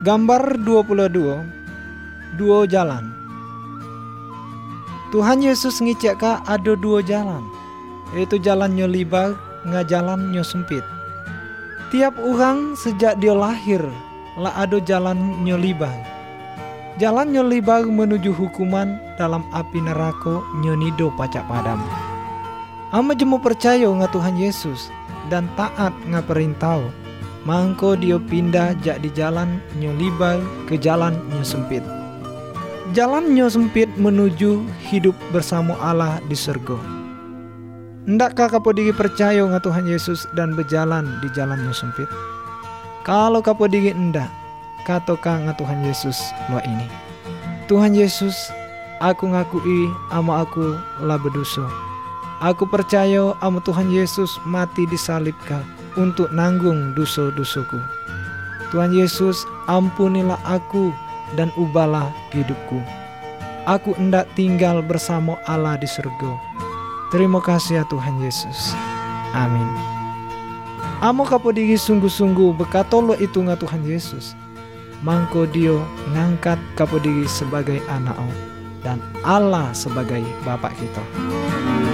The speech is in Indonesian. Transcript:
Gambar 22, dua jalan. Tuhan Yesus ngicek ka ada dua jalan, yaitu jalan nyo libag nga jalan nyo sempit. Tiap orang sejak dia lahir lah ada jalan nyo libag. Jalan nyo libag menuju hukuman dalam api neraka nyo nido pacak padam. Ama jemu percaya nga Tuhan Yesus dan taat nga perintah, mangko dia pindah jak di jalan nyo libag ke jalan nyo sempit. Jalan nyo sempit menuju hidup bersama Allah di surga. Ndakkah kapo digi percaya nga Tuhan Yesus dan berjalan di jalan nyo sempit? Kalau kapo digi ndak, katoka nga Tuhan Yesus lo ini. Tuhan Yesus, aku ngakui ama aku lah berdosa. Aku percaya ama Tuhan Yesus mati disalibkan untuk nanggung dosa-dosaku. Tuhan Yesus, ampunilah aku dan ubahlah hidupku. Aku hendak tinggal bersama Allah di surga. Terima kasih ya Tuhan Yesus. Amin. Amo kapodigi sungguh-sungguh bekatolo itu nga Tuhan Yesus. Mangko dia ngangkat kapodigi sebagai anak dan Allah sebagai Bapak kita.